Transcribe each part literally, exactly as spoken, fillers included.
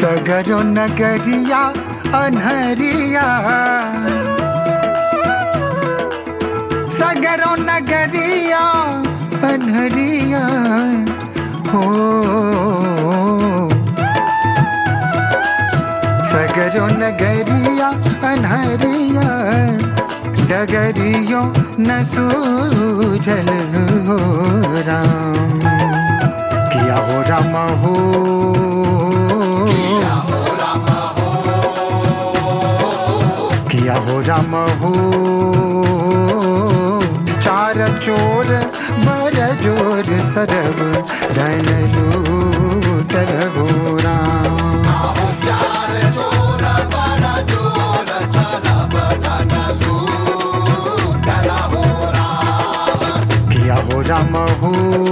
सगरो नगरिया अनहरिया, सगरो नगरिया अनहरिया हो, सगरो नगरिया अनहरिया, डगरियों न सूझल हो राम। किया हो राम हो, किया हो राम हो, चार चोर बर जोर सरब धन लूटल हो राम। चार चोर बर जोर सरब धन लूटल हो राम। किया हो राम हो,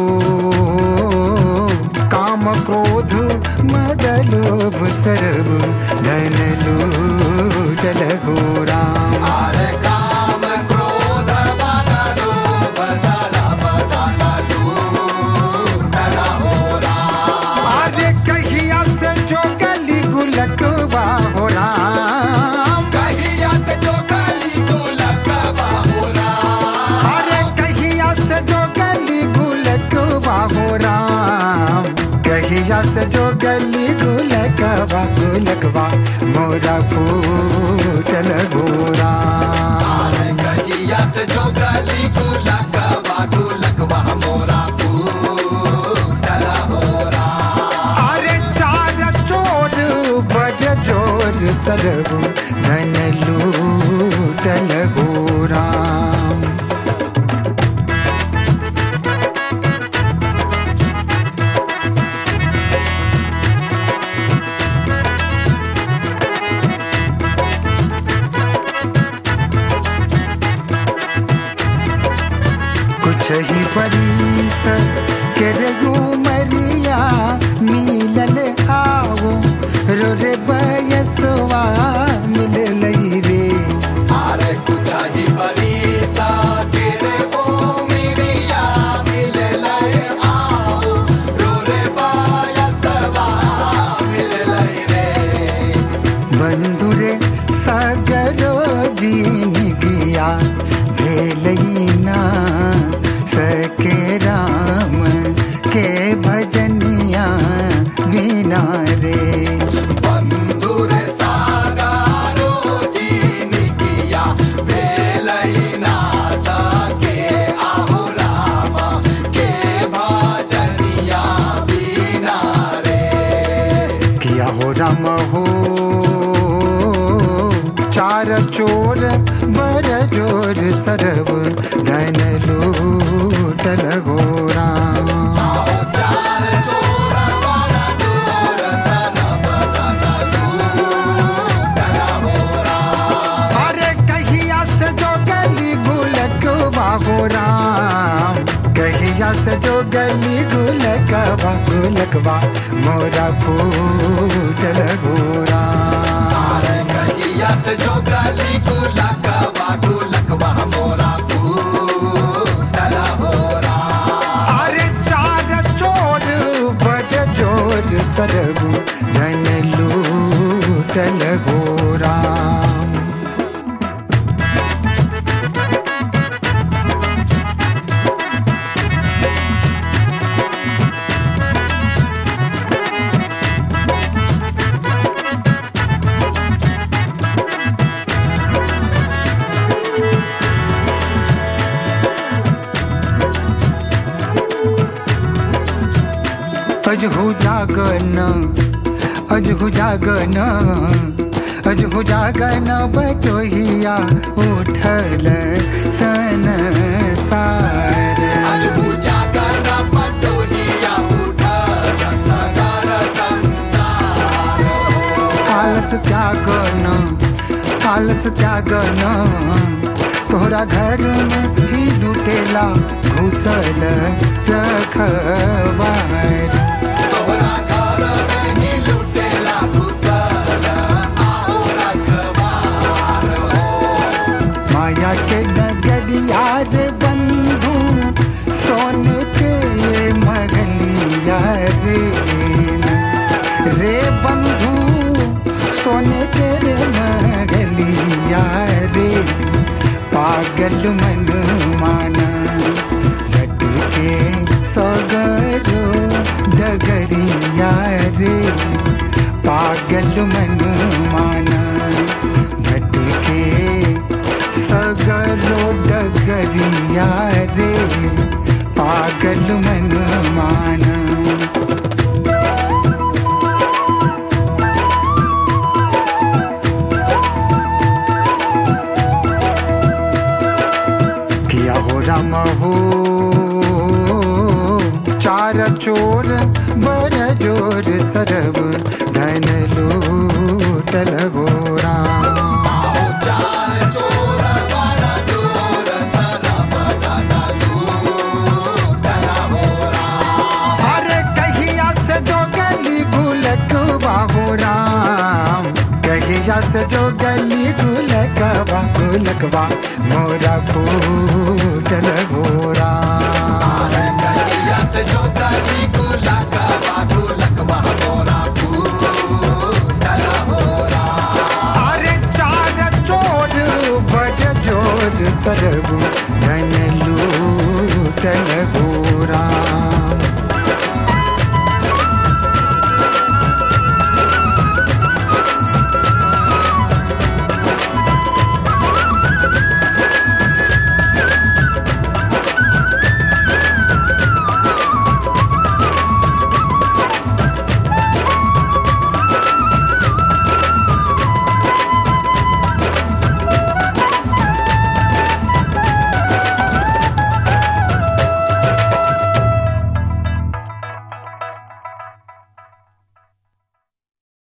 काम क्रोध मद लोभ सर्व धन लूटल हो राम। अरे काम क्रोध मद लोभ सर्व धन लूटल हो राम। अरे कहिया से जो गली गुलकवा हो राम, कहिया से जो गली गुलकवा हो राम। अरे कहिया से जो गली गुलकवा हो राम, कहिया से जो गली गुलकवा गुलकवा मोरा फूटल हो राम। कहिया से जो गली गुलकवा गुलकवा मोरा फूटल हो राम। अरे चार चोर बज जोर सरब धन लूटल हो राम। कुछ ही परीस के रघु मरिया मिलल आओ, रो रे बयसवा मिल लई रे। अरे कुछ ही बरीसा तेरे ओ मिरिया मिल लय आओ, रो रे बायसवा मिल लय रे। बंधुरे सगरो जीन किया भेलैना, सके राम के भजनिया बिना रे। बंधुर सागारो जीन किया भेलैना, सके आहु राम के भजनिया बिना रे। किया हो राम हो, चार चोर बर जोर सरब धन लूटल हो राम। चार चोर बर जोर सरब धन लूटल हो राम। अरे कहिया से जो गली गुलकवा हो राम, कहिया से जो गली गुलकवा गुलकवा मोरा फूटल हो राम। कहिया से जो गली गुलकवा गुलकवा मोरा फूटल हो राम। अरे चार चोर बज जोर सरब धन लूटल हो राम। अजहु जागन अजहु जागन अजहु जागन बटोहिया उठल सन सार। अजहु जागन बटोहिया उठल सगर संसार। आलस त्यागन आलस त्यागन, तोहरा घर में ही लुटेला घुसल रखवार। तोहरा घर में ही लुटेला घुसल आओ रखवार। माया के नगरिया रे बंधु, सोने के महलिया रे रे बंधु पागल मन माना लटके सगरो डगरिया रे पागल मन माना लटके सगरो डगरिया रे पागल मन माना राम हो चार चोर बर जोर सरब धन लूटल हो राम चार चोर बड़ जोर सरब धन लूटल हो राम अरे कहिया से जो गली गुलकवा हो राम कहिया से जो गली गुलकवा गुलकवा मोरा फूटल हो